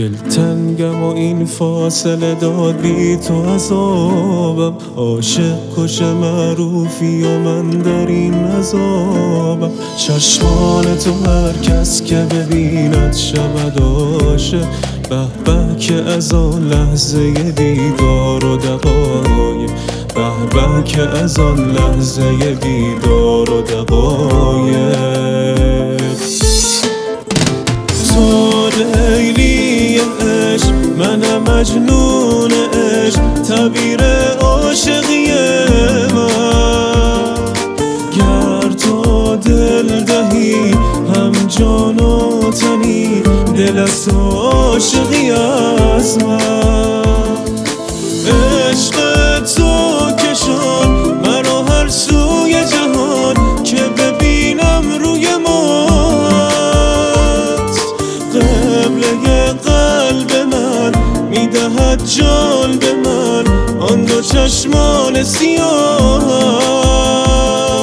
دلتنگم و این فاصله داد بی تو عذابم. عاشق کش معروفی و من در این عذابم. چشمان تو هر کس که ببیند شود عاشق. به به که از آن لحظه دیدار و دقایق، به به که از آن لحظه دیدار و دقایق. تو لیلی عشق، منم مجنون عشق، تعبیر عاشقی من. گر تو دل دهی هم جان و تنی، دل از تو عاشقی از من. عشق تو کشان مرا هر سوی جهان، که ببینم روی مات. قبله قلب من میدهد جان به من، آن دو چشمان سیاه.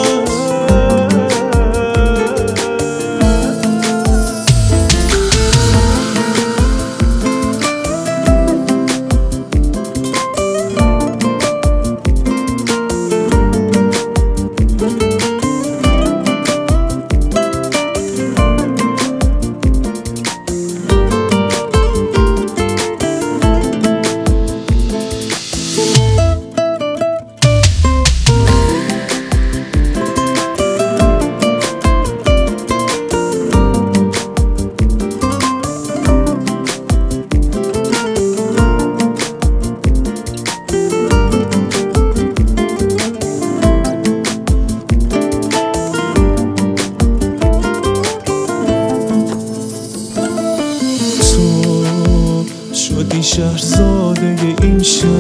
شدی شهرزاده این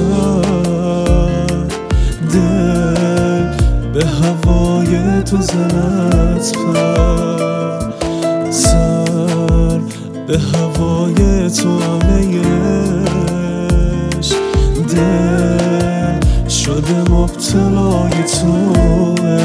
شهر، دل به هوای تو زند پر، سر به هوای تو همه عشق، دل شده مبتلای توه.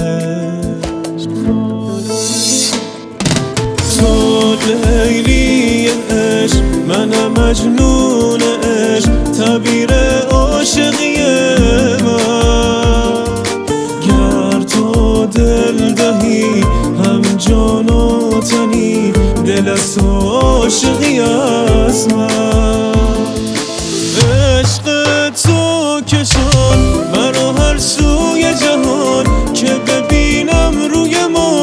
تو لیلی عشق، منم مجنون عشق، تعبیر عاشقی من. گر تو دل دهی هم جان و تنی، دل از تو عاشقی از من. عشق تو کشان مرا هر سوی جهان، که ببینم روی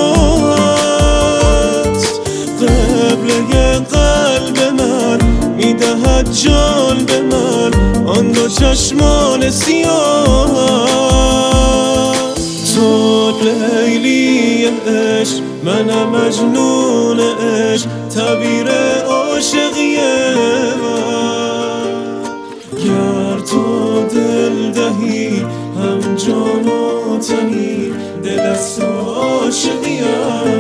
مات. قبله قلب من میدهد جان به من، آن دو چشمان سیاه. تو لیلی عشق، منم مجنون عشق، تعبیر عاشقی من. گر تو دل دهی هم جان و تنی، دل از تو عاشقی